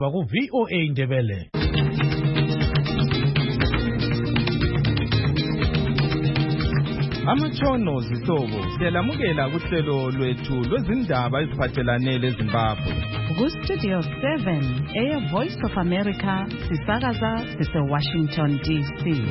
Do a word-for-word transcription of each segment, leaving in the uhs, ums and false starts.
Baku V O A Ndebele. Amatshono zihlobo siyalamukela kuhlelo lwethu lwezindaba eziphathelane leZimbabwe. Ku Studio seven, Air Voice of America, sisakaza sise Washington D C.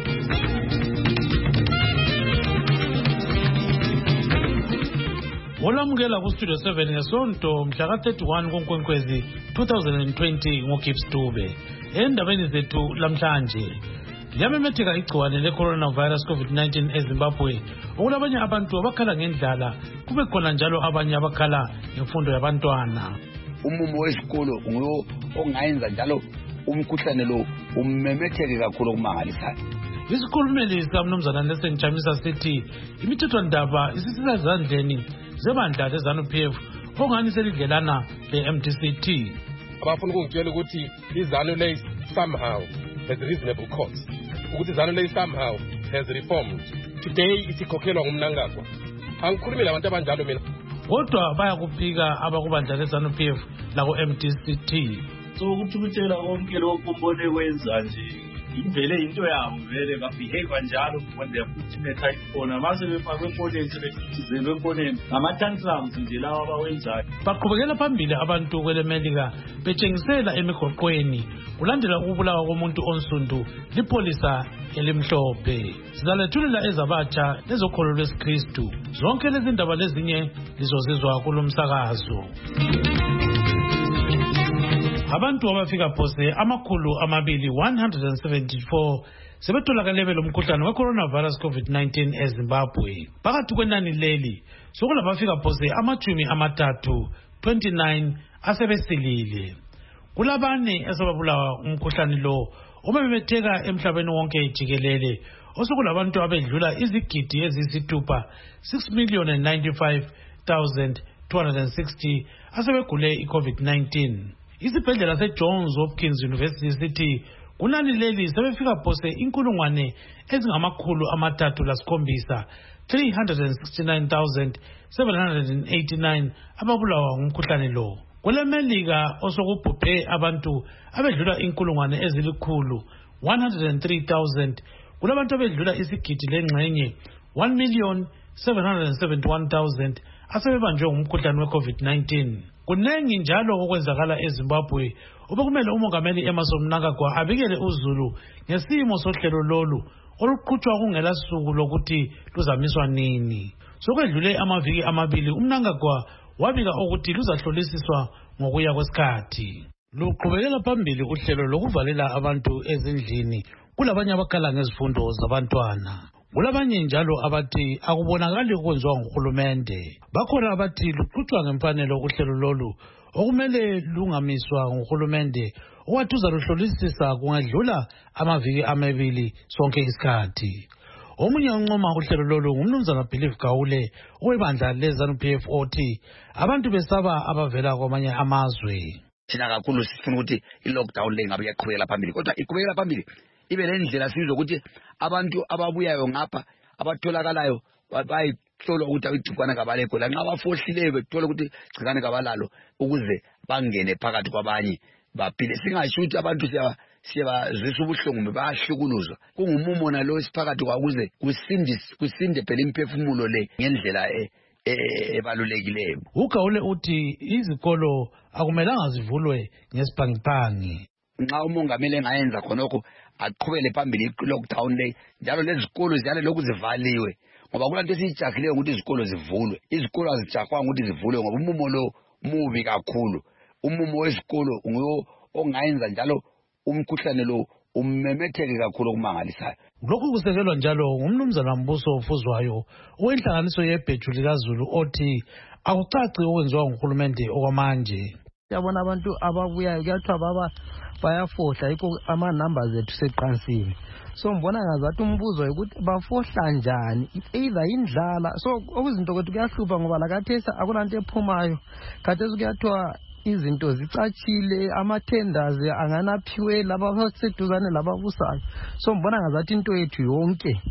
Olamukela ku Studio seven ngesonto mhla ka thirty-one kuNkwenkwezi twenty twenty ngoGibbs Dube. Endabeni zethu lamhlanje liyamemetheka igciwane le-coronavirus COVID nineteen eZimbabwe. Okulabanye abantu abakhala ngendlala, kube khona njalo abanye abakhala ngemfundo yabantwana. Umumo wesikolo nguwo ongayenza njalo umkhuhlane lo umemetheke kakhulu okumangalisayo. Isikhulumeli sikaMnumzana Nelson Chamisa sithi imithethwandaba isisisa ezandleni zebandla le-ZANU-P F ongani selidlelana le-M D C T. Abafuna ukungitshela ukuthi iZANU le somehow has reasonable cause, ukuthi iZANU le somehow has reformed. Today isikhokhelwa ngumnangagwa. Angikhulumi labantu abanjalo mina. Kodwa bayakuphika abakubandla le-ZANU-P F lako M D C T. So ukuthukutshela konke lokho mbone kwenza nje imvele into yabo vele babehave njalo when they are put in a tight corner. Mase befakwe efoneni sebethizele efoneni ama-tantrums nje lawa abawenzayo. Baqhubekela phambili abantu kwelemelika betshengisela emigoqweni kulandela ukubulawa komuntu onsundu lipolisa elimhlophe. Sizalethulela ezabatsha lezokholo lwesikristu. Zonke lezi ndaba lezinye lizozizwa kulomsakazo. Abantu abafika phose amakhulu amabili one hundred seventy-four sebetholakale belomkhuhlane we-coronavirus COVID nineteen eZimbabwe. Phakathi kwenani leli sokulabafika phose amachumi amathathu twenty-nine asebesilile. Kulabane asebabulawa umkhuhlane lo omemetheka emhlabeni wonke jikelele. Osokulabantu abedlula izigidi ezisithupha six million ninety-five thousand two hundred sixty asebegule i-COVID nineteen. Isibhedlela seJohns Hopkins University sithi kunani leli sebefika phose inkulungwane ezingamakhulu amathathu lasikhombisa three hundred sixty-nine thousand seven hundred eighty-nine ababulawa ngumkhuhlane lo. KweleMelika osokubhubhe abantu abedlula inkulungwane ezilikhulu one hundred three thousand, kulabantu abedlula isigidi lengxenye one million seven hundred seventy-one thousand asebebanjwe ngumkhuhlane we-COVID nineteen. Kunengi njalo okwenzakala eZimbabwe obekumele umongameli Emmerson Mnangagwa abikele uZulu ngesimo sohlelo lolu oluqhutshwa kungela suku lokuthi luzamiswa nini. Sokwedlule amaviki amabili uMnangagwa wabika ukuthi luzahlolisiswa ngokuya kwesikhathi. Luqhubekela phambili uhlelo lokuvalela abantu ezindlini kulabanye abakhala ngezifundo zabantwana. Kulabanye njalo abathi akubonakali ukwenziwa nguhulumende. Bakhona abathi luqhutshwa ngemfanelo uhlelo lolu okumele lungamiswa nguhulumende owathuza luhlolisisa kungadlula amaviki amabili sonke isikhathi. Omunye uncoma uhlelo lolu ngumnumzana Believe Gawule owebandla le-ZANU-P F othi abantu besaba abavela kwamanye amazwe. Thina kakhulu sifuna ukuthi i-lockdown le ngabe iyaqhubekela phambili, kodwa iqhubekela phambili ibe lendlela sizwe ukuthi abantu ababuyayo ngapha abatholakalayo bayihlolwa ukuthi igcikwane kabalekho la nxa abafohlileyo bethola ukuthi igcikwane kabalalo ukuze bangene phakathi kwabanye baphile. Singasho ukuthi abantu siya siyabazisa ubuhlungu bayahlukuluzwa. Kungumumo nalo esiphakathi kwakuze kusinde kusinde phela imphefumulo le ngendlela ebalulekileyo. Ugawule uthi izikolo akumelanga zivulwe ngesibhangiphangi. Nxa umongameli engayenza khonokho aqhubele phambili i-lockdown le njalo lezikolo ziyale lokhu zivaliwe ngoba kulanto esiyijahileyo ukuthi izikolo zivulwe. Izikolo azijahwanga ukuthi zivulwe ngoba umumo lo mubi kakhulu. Umumo wesikolo nguwo ongayenza njalo umkhuhlane lo umemetheke kakhulu okumangalisayo. Lokhu kusekelwa njalo ngumnumzana Mbuso Ofuzwayo owenhlanganiso yebheju likaZulu othi akucaci okwenziwa nguhulumende okwamanje. Yabona abantu ababuyayo kuyathiwa baba bayafohla yikho ama-numbers ethu seqansini. So mbona ngazathi umbuzo ukuthi bafohla njani, either indlala. So okuzinto kwethu kuyahlupha ngoba lakathesa akulanto ephumayo. Khathesi kuyathiwa izinto zicatshile, ama-tenders anganaphiwe laba seduzane lababusayo. So mbona ngazathi into yethu yonke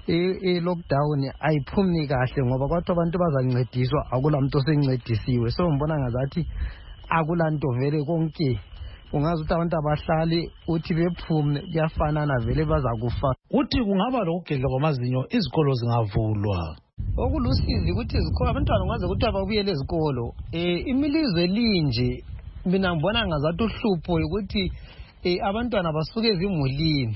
e-lockdown ayiphumi kahle ngoba kwathiwa abantu bazancediswa akula muntu osencedisiwe. So mbona ngazathi akulanto vele konke ungazi ukuthi abantu abahlali uthi bephume kuyafanana vele bazakufa. Uthi kungaba lokugedla kwamazinyo izikolo zingavulwa. Okulusizi ukuthi izikolo abantwana ungaze ukuthi ababuyele ezikolo. Eh imilizwe linje mina ngibona ngazathi uhlupho ukuthi eh abantwana basuke ezimulini.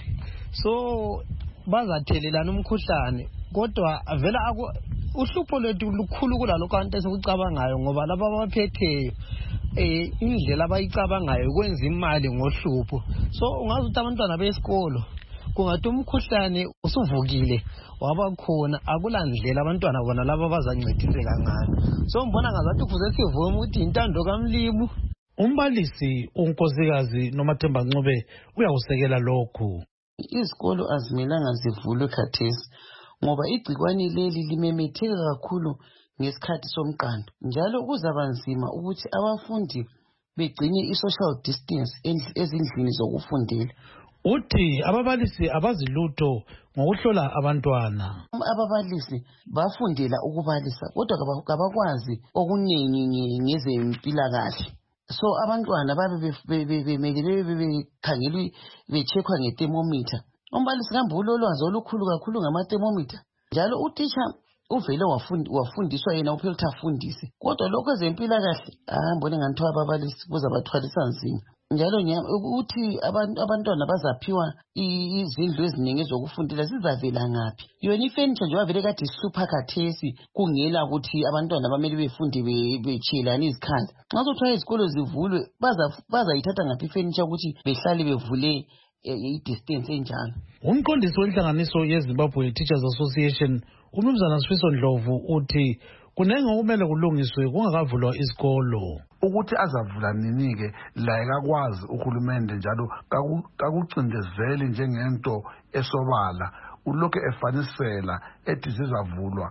So bazathelelana umkhuhlane kodwa vela uhlupho lwethu lukhulu kulalokho abantu esikucabangayo ngoba laba abaphetheyo eh indlela abayicabangayo kwenza imali ngohlupho. So ungazi ukuthi abantwana besikolo kungathi umkhuhlane usuvukile wabakhona akulandlela abantwana bona laba bazancediseka ngani. So ngibona ngazathi kuze sivume ukuthi intando kaMlimu. Umbalisi unkosikazi Nomathemba Ncube uyakusekela lokhu. Izikolo azimelanga zivulwe khathesi ngoba igcikwane leli limemetheka kakhulu ngesikhathi somqando njalo kuzaba nzima ukuthi abafundi begcine i-social distance ezindlini zokufundela. Uthi ababalisi abazilutho ngokuhlola abantwana. Ababalisi bafundela ukubalisa kodwa kabakwazi okuningi ngezempilakahle. So abantwana babe bemele bekhangelwe becheckwa nge-thermometer. Umbalisi kambe ulolwazi olukhulu kakhulu ngama-thermometer. Njalo utitsha uvele wafundiswa yena uphela ukuthi afundise. Kodwa lokho ezempilakahle ahambone nganthiwa ababalisi kuzabathwalisa nzima. Njalo ukuthi abantwana bazaphiwa izindlu eziningi ezokufundela zizavela ngaphi. Yona ifurniture nje wavele kade ihlupha khathesi kungela ukuthi abantwana bamele befunde bechelana izikhala. Nxa kuthiwa izikolo zivulwe bazayithatha ngaphi ifurniture ukuthi behlale bevule i-distance enjalo. Umqondisi wenhlanganiso yeZimbabwe Teachers Association uMnumzana Sifiso Ndlovu uthi kunenge okumele kulungiswe kungakavulwa isikolo. Ukuthi azavula nini-ke la ekakwazi uhulumende njalo kakucindezeli njengento esobala ulokhu efanisela ethi zizavulwa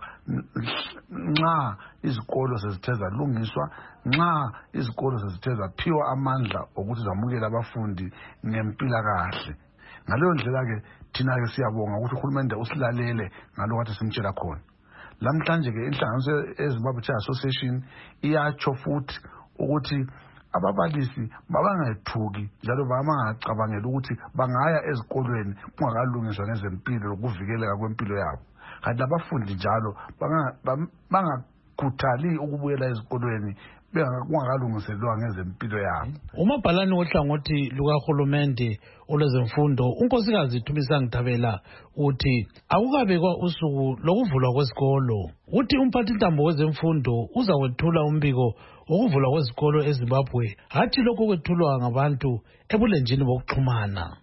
nxa izikolo sezithe zalungiswa, nxa izikolo sezithe zaphiwa amandla okuthi zamukela abafundi ngempilakahle. Ngaleyo ndlela-ke thina-ke siyabonga ukuthi uhulumende usilalele ngalokho kade simtshela khona. Lamhlanje-ke inhlanganiso yeZimbabwe Teachers Association iyatsho futhi ukuthi ababalisi babangethuki njalo bangacabangela ukuthi bangaya ezikolweni kungakalungiswa ngezempilo lokuvikeleka kwempilo yabo. Kanti abafundi njalo bangakhuthali ukubuyela ezikolweni kungakalungiselwa ngezempilo yabo. Umabhalane wohlangothi lukahulumende olwezemfundo unkosikazi Thumisani Thabela uthi akukabekwa usuku lokuvulwa kwesikolo. Uthi umphathintambo wezemfundo uzakwethula umbiko ukuvulwa kwezikolo eZimbabwe hathi lokho kwethulwa ngabantu ebulenjini bokuxhumana.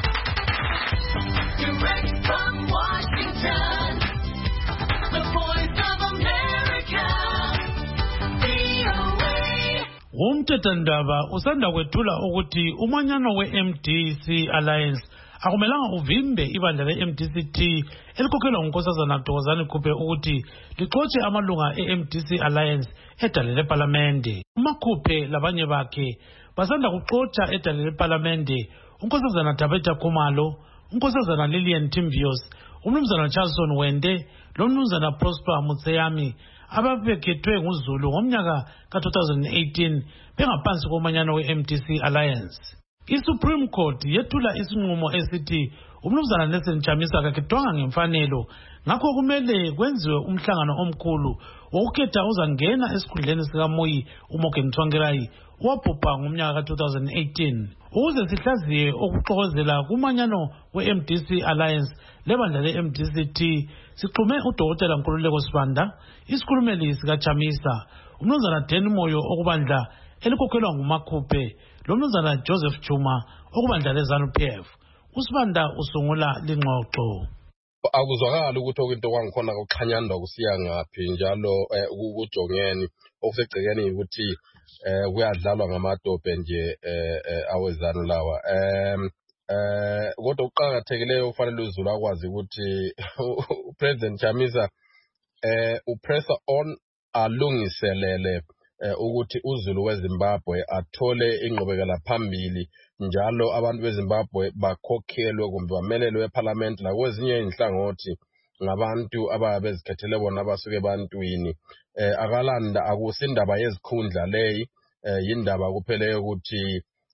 Umthethandaba usanda kwethula ukuthi umanyano we-M D C Alliance akumelanga uvimbe ibandla le-M D C T elikhokhelwa ngunkosazana Thokozani Khuphe ukuthi lixotshe amalunga e-M D C Alliance edale leParlamente. uMakhuphe labanye bakhe basanda kuxotsha edale leParlamente unkosazana Tabeta Khumalo, unkosazana Lillian Timbios, umnumzana Charleston Wende lomnumzana Prosper Mutseyami ababekhethwe nguZulu ngomnyaka ka two thousand eighteen bengaphansi komanyano we-M D C Alliance. I-Supreme Court yethula isinqumo esithi umnumzana Nelson Chamisa kakhetwanga ngemfanelo ngakho kumele kwenziwe umhlangano omkhulu wokukhetha uzangena esikhundleni sikaMoyi uMorgan Tsvangirai owabhubha ngomnyaka ka two thousand eighteen. Ukuze sihlaziye okuxokozela kumanyano we-M D C Alliance lebandla le-M D C T sixhume uDokotela Nkululeko Sibanda, isikhulumeli sikaChamisa, umnumzana Dan Moyo okubandla elikhokhelwa nguMakhuphe, lomnumzana Joseph Chuma okubandla leZANU P F. Usibanda usungula lingxoxo. Akuzwakala ukuthi okwinto kwangikhona kuxhanyandwa kusiya ngaphi njalo ukujongeni okusegcekeni ukuthi eh kuyadlalwa ngamadobhe nje eh awezanu lawa. Em eh kodwa uqhakathekileyo ufanele uZulu akwazi ukuthi uPresident Chamisa eh upressor on alungiselele ukuthi uZulu weZimbabwe athole ingqubekela phambili njalo abantu beZimbabwe bakhokhelwe kumbe bamelelwe eParliament la kwezinye inhlangothi ngabantu ababezikhethele bona abasuke ebantwini. Eh akalanda akusindaba yezikhundla leyi, yindaba kuphele ukuthi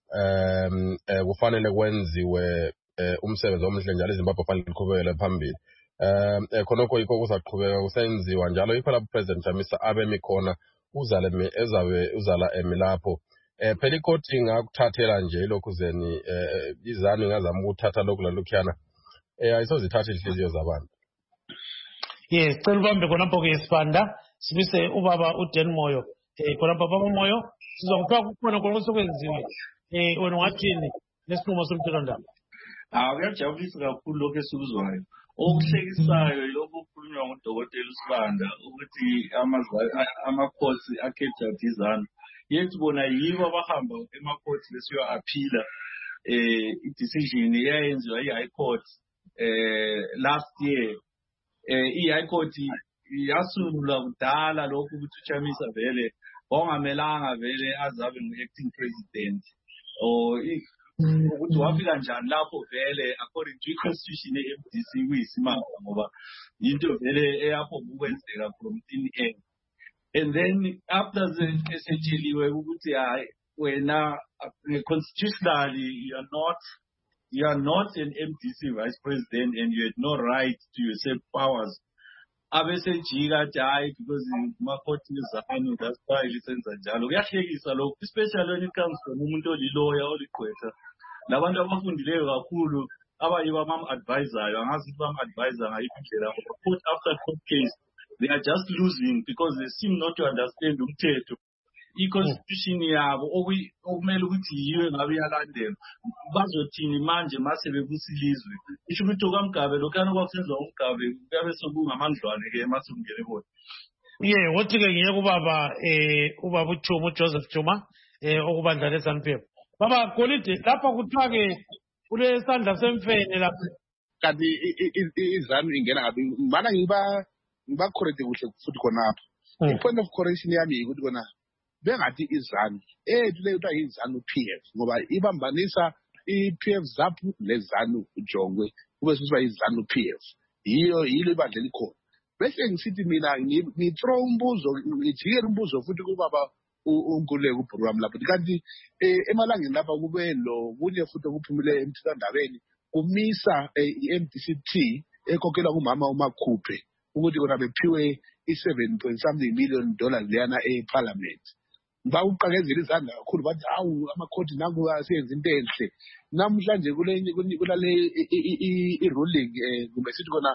um kufanele kwenziwe umsebenzi omhle njalo iZimbabwe fanele liqhubekele phambili. Um khonokho yikho kuzaqhubeka kusenziwa njalo yikho lapho President Chamisa abemi khona uzale ezabe uzala emi lapho. Eh phela ikhoti ngakuthathela nje lokhu zeni izanu ngazama ukuthatha lokhu lalukhiyana eh ayisozithatha inhliziyo zabantu. Yes, cela ubambe khonapho ke isibanda sibise ubaba uDen Moyo. Eh khonapho baba Moyo sizokufaka kukhona konke sokwenziwe. Eh wena ungathini lesinqumo somthethondaba? Ah kuyajabulisa kakhulu lokho esikuzwayo. Okuhlekisayo yilokho okukhulunywa ngudokotela uSibanda ukuthi amakhosi akhetha izanu. Yethi bona yibo abahamba emakhosi besiyo aphila eh i-decision eyayenziwa i-High Court eh last year. Eh i-High Court yasungula kudala lokho ukuthi uChamisa vele ongamelanga vele azabe ngu-acting president or ukuthi wafika njani lapho vele according to i-constitution ye-M D C kuyisimanga ngoba into vele eyapho ukwenzeka from thin air. And then after the essentially ukuthi hayi wena constitutionally you are not you are not an M D C vice president and you had no right to usurp powers. Abesejika hayi because makhoti ezanu that's why lisenza njalo. Kuyahlekisa lokho especially when it comes from umuntu oliloya oligqwetha. Labantu abafundileyo kakhulu abayiba bam advisor angazi bam advisor ngayiphi indlela court after court case they are just losing because they seem not to understand umthetho. I-constitution yabo okumele ukuthi yiwe ngabe iyalandela bazothini manje mase bebusilizwe isho ukuthi okamgabe lokana kwakusenziwa umgabe kuyabe sokungamandlwane ke mase ungene bona. Yeah, wothi ke ngiye kubaba eh ubaba uChuma Joseph Chuma eh okubandla leZanu P F. Baba Golide lapha kuthiwa ke kule sandla semfene lapha kanti iZanu ingena ngabe mana ngiba ngiba correct kuhle futhi khonapha. I-point of correction yami ukuthi kona bengathi iZanu eh leyo kuthiwa iZanu P F ngoba ibambanisa i-P F ZAPU leZanu uJongwe kube sisiba iZanu P F yiyo yilo ibandla elikhona. Bese ngisithi mina ngithrow umbuzo ngijikela umbuzo futhi kubaba uNkululeko uprogram lapho kanti emalangeni lapha kube lo kunye futhi okuphumile emthethondabeni kumisa i-M D C T ekhokelwa kumama uMakhuphe ukuthi kona bephiwe i-seven point something million dollars leyana eParliament. Bawuqakezela izandla kakhulu bathi awu amakhoti nangu aseyenza into enhle. Namhlanje kule kulale i-ruling kumbe sithi kona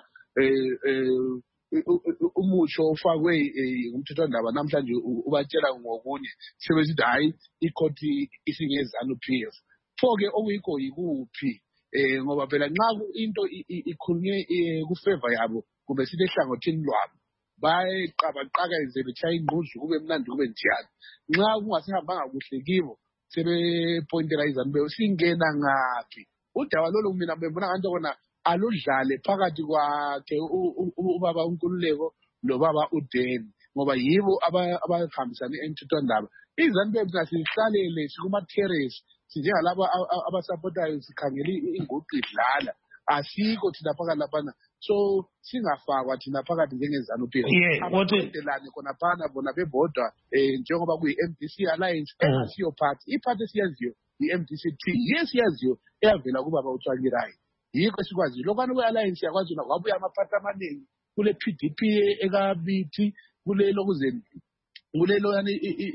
umutsho ofakwe umthethondaba namhlanje ubatshela ngokunye sebesithi hayi ikhoti isingeZanu P F. Pho ke okuyikho yikuphi eh ngoba phela nxa into ikhulunywe ku favor yabo kube sithi ehlangothini lwabo bayeqabaqaka ize bechaya ingquzu kube mnandi kube njani. Nxa kungasihambanga kuhle kibo sebepointela iZanu P F singena ngaphi udaba lolo mina bembona kanti kona aludlale phakathi kwakhe ubaba uNkululeko nobaba uDen ngoba yibo abahambisana emthethondaba. iZanu P F nasihlalele sikuma terrace sinjengalabo abasupportayo sikhangela inguqu idlala asikho thina phakathi lapha so singafakwa thina phakathi njengeZanu P F. Abadelane khona phana bona bebodwa njengoba kuyi-M D C Alliance engasiyo party iparty esiyaziyo i-M D C T yesiyaziyo eyavela kubaba uTsvangirai. Yikho sikwazi lokwana kwe-alliance yakwazi wabuya amaphathi amaningi kule P D P ekabithi kule lokuzeni kule loyani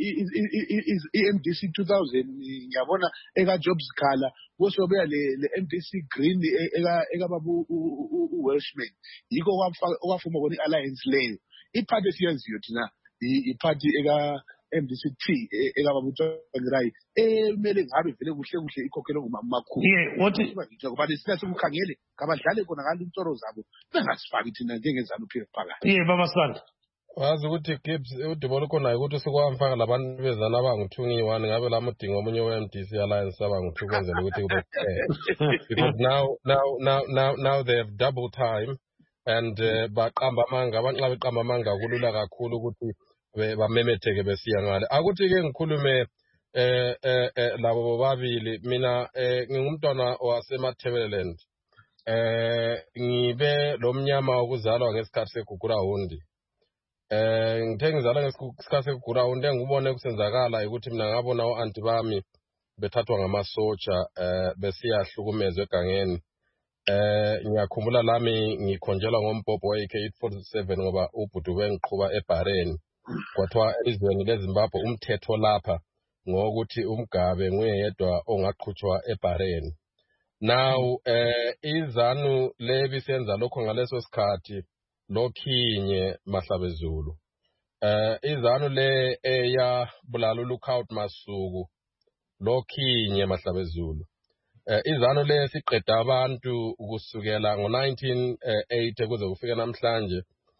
i-M D C two thousand ngiyabona eka-Jobs Khala kusobeya le-M D C Green ekababu u-Welshman. Yikho okwafuma kona i-alliance leyo iphathi esiyaziyo thina iphathi eka-M D C T ekababa uTsvangirai emele ngabe vele kuhle kuhle ikhokhelo ngumamakhulu. Yeah, what ngoba lesina sikukhangele ngabadlale khona ngalo intoro zabo bengasifaki thina njengeZanu P F phakathi. Yeah, baba Sibanda. Wazi ukuthi Gibbs udibolo khona ukuthi sikwamfaka labantu bezana abangu-two ngiyi-one ngabe la mudinga omunye we-M D C Alliance abangu-two kwenzela ukuthi kube because now now now now now they have double time and baqamba amanga abantu nxa beqamba amanga kulula kakhulu ukuthi bamemetheke besiya ngale. Akuthi ke ngikhulume eh eh labo bobabili mina ngingumntwana wasemaThebeleland eh ngibe lo mnyama okuzalwa ngesikhathi segugula hundi. Eh ngithe ngizalwa ngesikhathi segugula hundi engubone kusenzakala ukuthi mina ngabona u-anti bami bethathwa ngamasotsha eh besiyahlukumezwa egangeni. Eh ngiyakhumbula lami ngikhonjelwa ngombhobho we A K eight forty-seven ngoba ubhuti wengiqhuba eBahrain. Kwathiwa elizweni leZimbabwe umthetho lapha ngokuthi umgabe nguyedwa ongaqhutshwa eBahrain. Now eh izanu lebisenza lokho ngaleso sikhathi lokhinye Mahlabezulu. Eh izanu le eya bulala Lookout Masuku lokhinye Mahlabezulu. Eh izanu le siqeda abantu ukusukela ngo nineteen eighty kuze kufika namhlanje.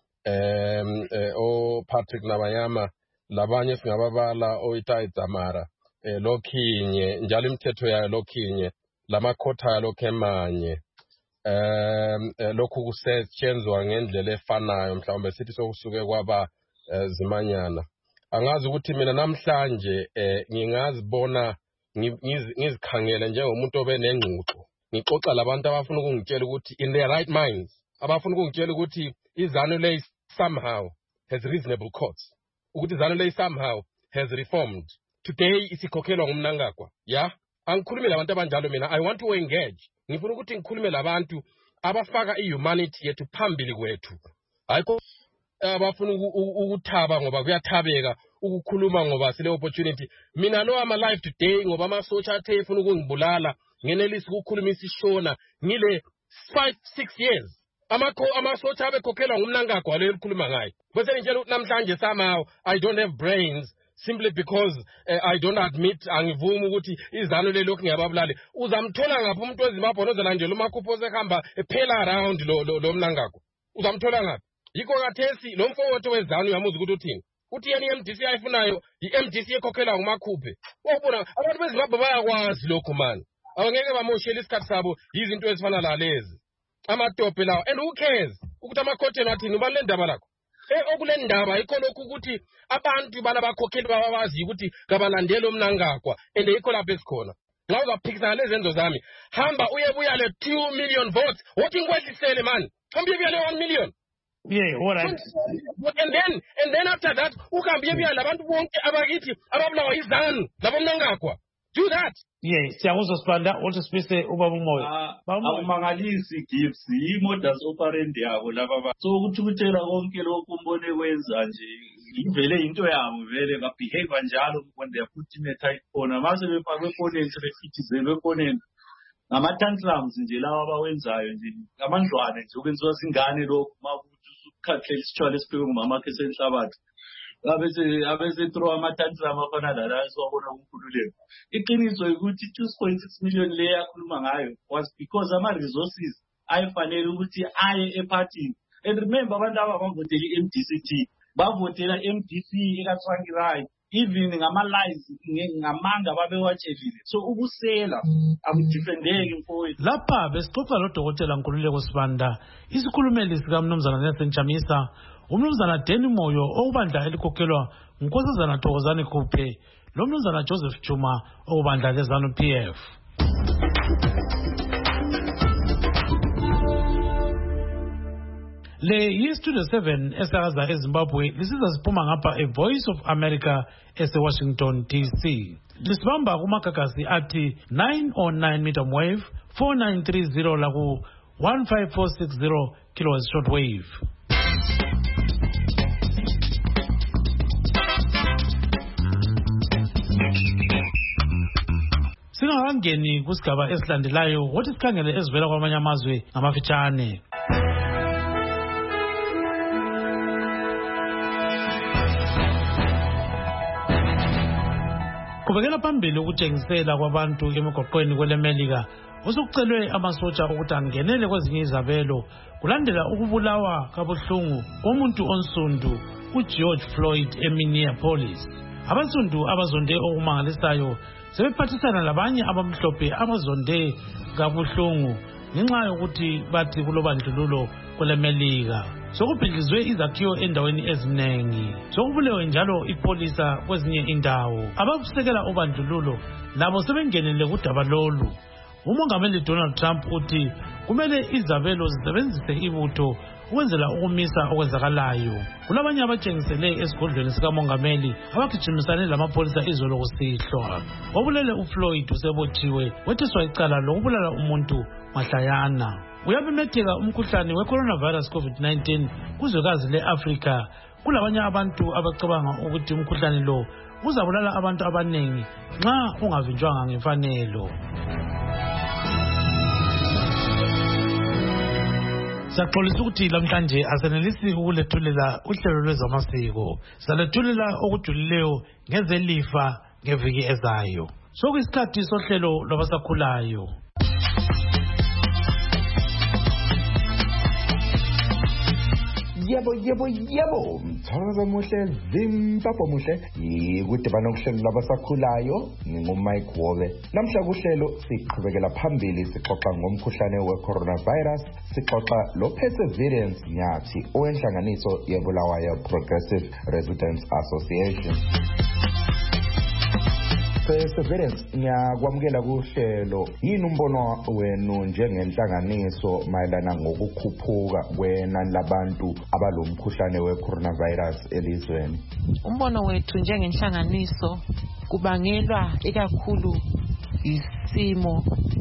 Um eh, o Patrick Nabayama labanye singababala oItai Dzamara eh lokhinye njalo imithetho yayo lokhinye lamakhotha lokhemanye um eh, lokhu kusetshenzwa ngendlela efanayo mhlawumbe sithi sokusuke kwaba eh, zimanyana. Angazi ukuthi mina namhlanje eh, ngingazibona ngizikhangele njengomuntu obenengxoxo ngixoxa labantu abafuna ukungitshela ukuthi in their right minds abafuna ukungitshela ukuthi izanu le somehow has reasonable courts ukuthi izanu le somehow has reformed. Today isikhokhelwa ngumnangagwa. Yeah, angikhulumi labantu abanjalo mina. I want to engage. Ngifuna ukuthi ngikhulume labantu abafaka ihumanity yethu phambili kwethu. Ayikho abafuna ukuthaba ngoba kuyathabeka ukukhuluma ngoba sile opportunity. Mina lo am alive today ngoba amasotsha athe efuna ukungibulala ngenelisi ukukhuluma isishona ngile five six years. Amakho amasotsha abekhokhelwa ngumnangagwa leyo likhuluma ngayo. Bese ngitshela ukuthi namhlanje somehow I don't have brains simply because uh, I don't admit angivumi ukuthi izanu lelokhu ngiyababulala. Uzamthola ngaphi umuntu weZimbabwe ozolandela umakhupho osehamba ephela around lo lo mnangagwa? Uzamthola ngaphi? Yikho kathesi lo mfowethu wezanu yamuza ukuthi uthini? Uthi yena i-M D C ayifunayo i-M D C ekhokhela ngumakhuphe. Ubona abantu beZimbabwe bayakwazi lokho man. Awangeke bamoshela isikhathi sabo izinto ezifana lalezi. Amadophe lawo and who cares ukuthi amakhothen athini ubale ndaba lakho eh okule ndaba ikho lokhu ukuthi abantu balabakhokheli babawazi ukuthi kabalandela umnangagwa and ikho lapha esikhona la uzaphikisana lezenzo zami hamba uyebuya le two million votes wothi ngikwehlisele man hamba uyebuya le one million. Yeah, all right. And then and then after that uhambe uyebuya labantu bonke abakithi ababulawa izanu labo mnangagwa. Do that. Yeah, siyakuzwa Sibanda also space ubaba umoya. Awumangalisi gifts i-modus operandi yabo laba. So ukuthukutshela konke lokhu umbone kwenza nje ivele into yabo vele ka behave njalo when they put in a tight corner mase befakwe opponent befithizelwe opponent. Ngama tantrums nje lawa abawenzayo nje ngamandlwane nje ukwenziwa singane lokhu makuthi ukukhathela isitshwala esiphiwe ngumama wakhe senhlabathi. Abese abese throw amatantrum afana lala siwabona kumkhululeko. Iqiniso ukuthi two point six million le yakhuluma ngayo was because ama resources ayifanele ukuthi aye eparty. And remember abantu abavotela i-M D C T bavotela M D C ekaTsvangirai even ngama lies ngamanga babewatshevile. So ubusela akudefendeki mfowethu. Lapha besixoxa lo Dokotela Nkululeko Sibanda isikhulumeli sika Mnumzana Nelson Chamisa uMnumzana Danny Moyo okubandla elikhokhelwa uNkosazana Thokozani Khuphe lo Mnumzana Joseph Juma okubandla leZanu P F. Le yiStudio seven esakaza eZimbabwe lisiza siphuma ngapha a Voice of America ese Washington D C. Lisibamba kumagagasi athi nine oh nine medium wave four nine three zero laku one five four six zero kilohertz short wave. Singakangeni kusigaba esilandelayo wothi sikhangele ezivela kwamanye amazwe ngamafitshane. Kubekela phambili ukutshengisela kwabantu emigwaqweni kweleMelika osokucelwe amasotsha ukuthi angenele kwezinye izabelo kulandela ukubulawa kabuhlungu komuntu onsundu uGeorge Floyd eMinneapolis. Abansundu abazonde okumangalisayo sebephathisana labanye abamhlophe abazonde kabuhlungu ngenxa yokuthi bathi kulobandlululo kweleMelika. Sokubhidlizwe izakhiwo endaweni eziningi. Sokubulewe njalo ipolisa kwezinye indawo. Abakusekela ubandlululo labo sebengenele kudaba lolu. Umongameli Donald Trump uthi kumele izabelo zisebenzise ibutho ukwenzela ukumisa okwenzakalayo. Kulabanye abatshengisele esigodlweni sikamongameli abagijimisane lamapolisa izolo kusihlwa. Obulele uFloyd usebotshiwe wethiswa icala lokubulala umuntu mahlayana. Uyabimetheka umkhuhlane we-coronavirus COVID nineteen kuzwekazi le-Afrika. Kulabanye abantu abacabanga ukuthi umkhuhlane lo uzabulala abantu abaningi nxa ungavinjwanga ngemfanelo. Siyaxolisa ukuthi lamhlanje asenelisi ukulethulela uhlelo lwezamasiko. Salethulela okujulileyo ngezelifa ngeviki ezayo. Sokuyisikhathi sohlelo lwabasakhulayo. Yebo yebo yebo mthakaza muhle Zimbabwe muhle yikudibana kuhlelo labasakhulayo ngingumike Wobe. Namhla kuhlelo siqhubekela phambili sixoxa ngomkhuhlane we-coronavirus, sixoxa lo Perseverance Nyathi owenhlanganiso yeBulawayo Progressive Residents Association. Perseverance, ngiyakwamukela kuhlelo. Yini umbono wenu njengenhlanganiso mayelana ngokukhuphuka kwenani labantu abalomkhuhlane we-coronavirus elizweni? Umbono wethu njengenhlanganiso kubangelwa ikakhulu isimo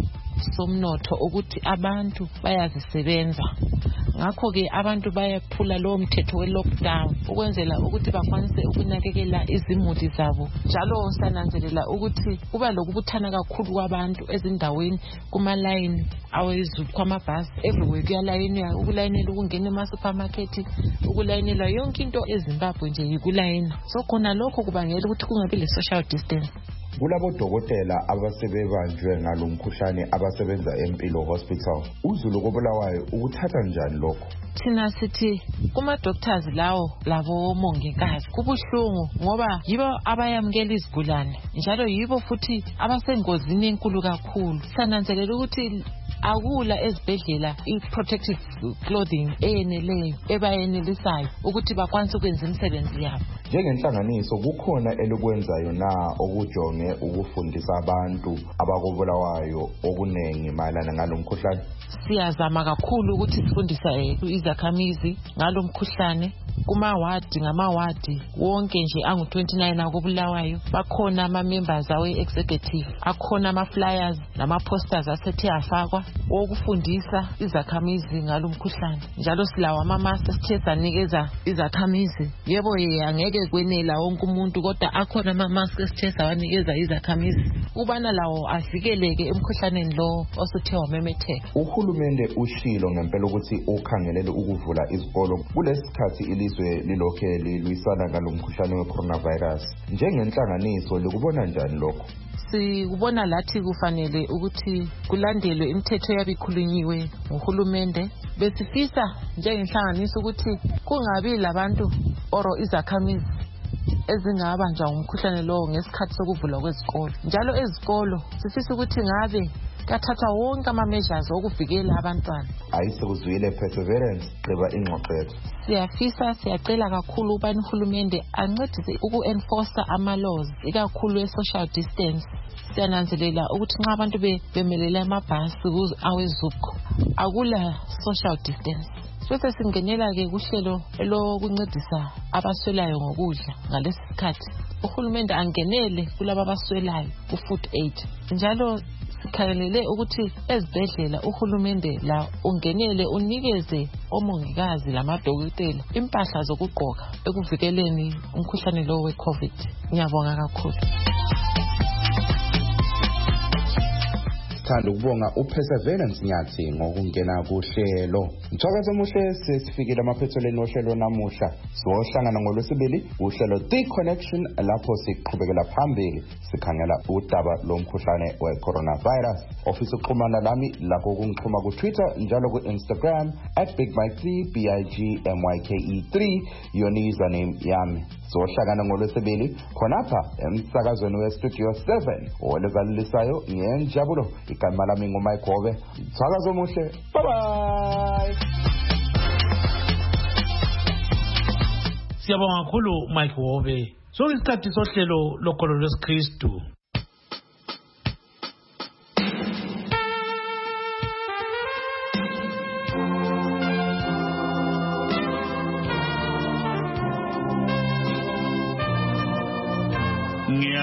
somnotho ukuthi abantu bayazisebenza. Ngakho ke abantu bayaphula lo mthetho we-lockdown ukwenzela ukuthi bakwanise ukunakekela izimuli zabo. Njalo sananzelela ukuthi kuba lokubuthana kakhulu kwabantu ezindaweni kuma-line awezulu kwamabhasi. Everywhere kuyalayinwa, ukulayinela ukungena ema-supermarket, ukulayinela yonke into eZimbabwe nje yikulayina. So khona lokho kubangela ukuthi kungabi le-social distance. Kulabo dokotela abasebebanjwe ngalomkhuhlane abasebenza eMpilo Hospital, uZulu koBulawayo ukuthatha njani lokho? Thina sithi kuma doctors lawo labo mongikazi kubuhlungu ngoba yibo abayamukela izigulane, njalo yibo futhi abasengozini enkulu kakhulu. Sananzelela ukuthi akula ezibhedlela i-protective clothing eyeneleyo ebayenelisayo ukuthi bakwanise ukwenza imisebenzi yabo. Njengenhlanganiso kukhona elikwenzayo na okujonge ukufundisa abantu abakoBulawayo okunengi mayelana ngalomkhuhlane? Siyazama kakhulu ukuthi sifundise izakhamizi ngalomkhuhlane kumawadi ngamawadi wonke nje angu twenty-nine akoBulawayo. Bakhona ama-members awe-executive, akhona ama-flyers nama-posters asethe afakwa okufundisa izakhamizi ngalomkhuhlane. Njalo silawo ama-mask sithe sanikeza izakhamizi. Yebo ye angeke kwenela wonke umuntu kodwa akhona ama-mask sithe sawanikeza izakhamizi ubana lawo avikeleke emkhuhlaneni lo osuthe wamemetheka. Uhulumende ushilo ngempela ukuthi ukhangelele ukuvula izikolo kulesikhathi ilizwe lilokhe lilwisana ngalomkhuhlane we-coronavirus. Njengenhlanganiso likubona njani lokho? Sikubona lathi kufanele ukuthi kulandelwe imithetho yabikhulunyiwe nguhulumende. Besifisa njengenhlanganiso ukuthi kungabi labantu oro izakhamizi ezingabanjwa umkhuhlane lo ngesikhathi sokuvula kwezikolo. Njalo ezikolo sifisa ukuthi ngabe kathatha wonke ama-measures okuvikela abantwana. Ayisekuzwile Perseverance gqiba ingxoxo yethu. Siyafisa siyacela kakhulu ubani uhulumende ancedise uku-enforce ama-laws ikakhulu e-social distance. Siyananzelela ukuthi nxa abantu bemelele amabhasi awezukho akula social distance. Bese singenela ke kuhlelo elokuncedisa abaswelayo ngokudla ngalesi sikhathi. Uhulumende angenele kulabo abaswelayo ku-food aid. Njalo sikhangelele ukuthi ezibhedlela uhulumende la ungenele unikeze omongikazi lamadokotela impahla zokugqoka ekuvikeleni umkhuhlane lo we-COVID. Ngiyabonga kakhulu. Sithanda ukubonga uPerseverance Nyathi ngokungena kuhlelo. Mthakazo muhle sesifikile amaphethelweni ohlelo namuhla. Sizohlangana ngolwesibili uhlelo The Connection lapho siqhubekela phambili sikhangela udaba lomkhuhlane we-coronavirus. Ofisa ukuxhumana lami lapho kungixhuma ku Twitter njalo ku Instagram at big mike three b i g m y k e three yona username yami. Sizohlangana ngolwesibili khonapha emsakazweni we-Studio seven olezalilisayo ngenjabulo. Igama lami nguMike Wobe. Mthakazo muhle. Bye bye. Siyabonga kakhulu Mike Wobe. So isikhathi sohlelo lokolo lwesikristu.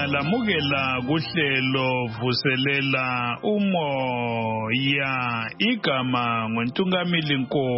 Siyalamukela kuhlelo vuselela umoya igama ngoNtungamili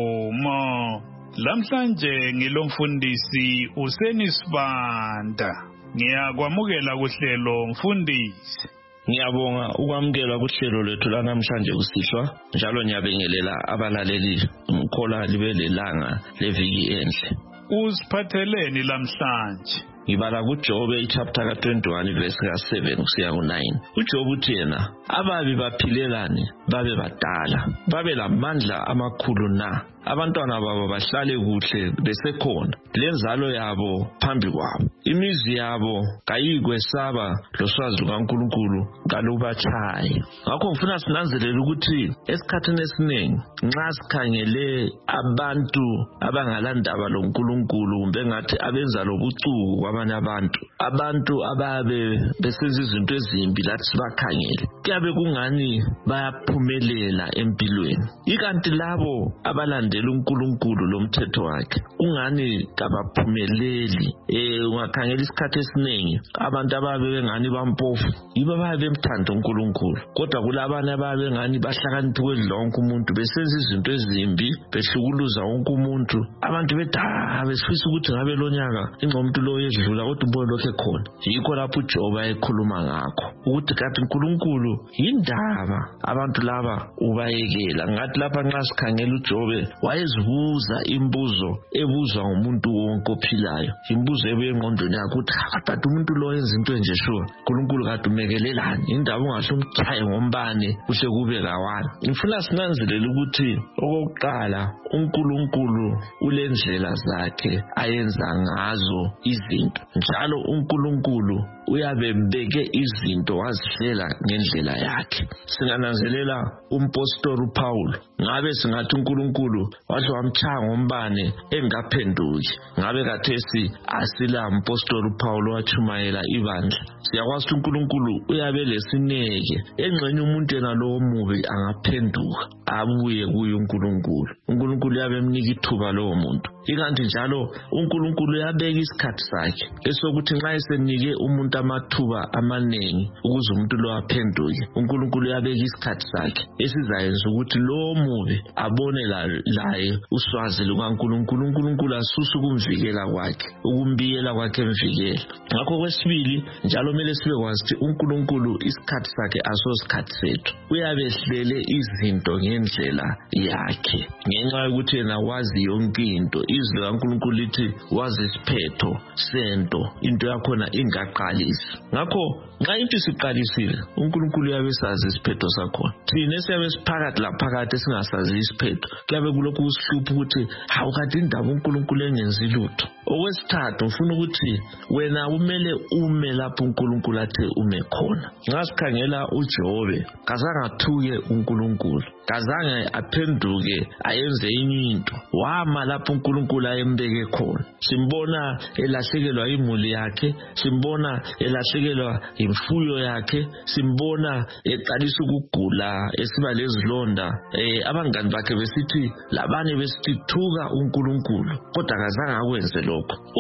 Nkomo. Lamhlanje ngilomfundisi Useni Sibanda. Ngiyakwamukela kuhlelo mfundisi. Ngiyabonga ukwamukela kuhlelo lethu lanamhlanje kusihlwa njalo ngiyabengelela abalaleli umkhola libe lelanga leviki enhle. Usiphatheleni lamhlanje? Ngibala kuJobe ichapter ka twenty-one verse ka seven kusiya ku nine. uJobe uthi yena ababi baphilelane babe badala babe lamandla amakhulu na abantwana babo bahlale kuhle besekhona lenzalo yabo phambi kwabo imizi yabo kayikwesaba loswazi lukaNkulunkulu kalubachaye. Ngakho ngifuna sinanzelele ukuthi esikhathini esiningi nxa sikhangele abantu abangalandaba loNkulunkulu kumbe ngathi abenza lobucuku kwabanye abantu abantu ababe besenza izinto ezimbi lathi sibakhangele kuyabe kungani bayaphumelela empilweni, ikanti labo abalandela uNkulunkulu lomthetho wakhe ungani kabaphumeleli. Eh ungakhangela isikhathi esiningi abantu ababe bengani bampofu yibo ababe bemthanda uNkulunkulu, kodwa kulabanye ababe ngani bahlakaniphe kwedlula wonke umuntu besenza izinto ezimbi behlukuluza wonke umuntu. Abantu bethi besifisa ukuthi ngabe lonyaka ingcomuntu lo yedlula kodwa umbone lokho ekhona. Yikho lapho uJobe ekhuluma ngakho ukuthi kanti uNkulunkulu indaba abantu laba ubayekela. Ngathi lapha nxa sikhangela uJobe wayezibuza imbuzo ebuzwa ngumuntu wonke ophilayo, imbuzo ebuye engqondweni yakhe ukuthi kanti umuntu lo yenza into enje sure uNkulunkulu kade umekelelani, indaba ungahle umchaye ngombane kuhle kube kawana. Ngifuna sinanzelele ukuthi okokuqala uNkulunkulu ulendlela zakhe ayenza ngazo izinto, njalo uNkulunkulu uyabembeke izinto wazihlela ngendlela yakhe. Singananzelela umpostoli uPaul ngabe singathi uNkulunkulu wahle wamchaya ngombane engaphenduki, ngabe kathesi asila umpostoli uPaul wachumayela ibandla. Siyakwazi ukuthi uNkulunkulu uyabe lesineke engxenye umuntu yena lo mubi angaphenduka abuye kuye uNkulunkulu. uNkulunkulu uyabe emnika ithuba lo muntu, ikanti njalo uNkulunkulu uyabeka isikhathi sakhe esokuthi nxa esenike umuntu amathuba amanengi ukuze umuntu lo aphenduke, uNkulunkulu uyabeka isikhathi sakhe esizayenza ukuthi lo mubi abone laye uswazi lukaNkulunkulu. uNkulunkulu asusa ukumvikela kwakhe, ukumbiyela kwakhe emvikela. Ngakho kwesibili njalo kumele sibe kwazi ukuthi uNkulunkulu isikhathi sakhe asosikhathi sethu, uyabehlele izinto ngendlela yakhe ngenxa yokuthi yena wazi yonke into. Izwi likaNkulunkulu lithi wazi isiphetho sento, into yakhona ingaqalisi. Ngakho nxa into isiqalisile uNkulunkulu uyabe sazi isiphetho sakhona. Thina siyabe siphakathi laphakathi esingasazi isiphetho kuyabe kulokhu kusihlupha ukuthi hawu kanti indaba uNkulunkulu engenzi lutho. Okwesithathu ufuna ukuthi wena kumele ume lapho uNkulunkulu athe ume khona. Nxa sikhangela uJobe kazangathuke uNkulunkulu, kazange aphenduke ayenze enye into, wama lapho uNkulunkulu ayembeke khona. Simbona elahlekelwa imuli yakhe, simbona elahlekelwa imfuyo yakhe, simbona eqalisa ukugula esiba lezilonda. Eh abangani bakhe besithi labanye besithi thuka uNkulunkulu, kodwa kazange akwenze lokho.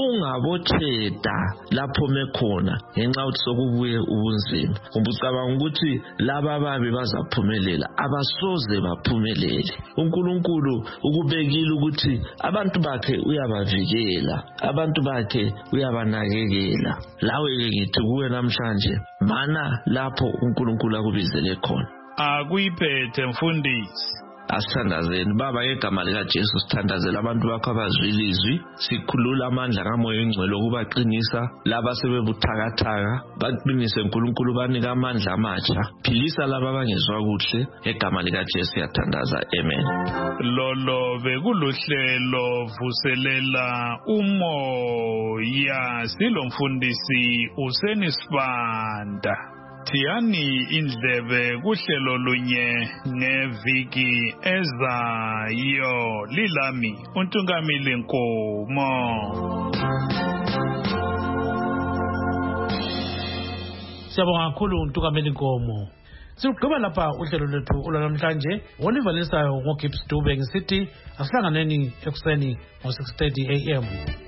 Ungabotheta lapho mekhona ngenxa ukuthi sokubuye ubunzima. Ubucabanga ukuthi laba babe bazaphumelela, abasoze baphumelele. uNkulunkulu ukubekile ukuthi abantu bakhe uyabavikela, abantu bakhe uyabanakekela. Lawe ke ngithi kuwe namhlanje mana lapho uNkulunkulu akubizele khona. Akuyiphethe mfundisi. Asithandazeni Baba ngegama likaJesu, sithandazela abantu bakho abazwilizwi, sikhulula amandla kaMoya oNgcwele ukubaqinisa laba sebebuthakathaka, baqinise uNkulunkulu banika amandla amatsha, philisa laba abangezwa kuhle ngegama likaJesu siyathandaza, amen. Lolo bekuluhlelo vuselela umoya, silomfundisi Useni Sibanda. Thiyani indlebe kuhlelo lunye ngeviki ezayo. Lilami uNtungamili Nkomo. Siyabonga kakhulu uNtungamili Nkomo. Sigqiba lapha uhlelo lwethu olwanamhlanje. Wonivalisayo ngoGibbs Dube ngisithi asihlanganeni ekuseni ngo six thirty a m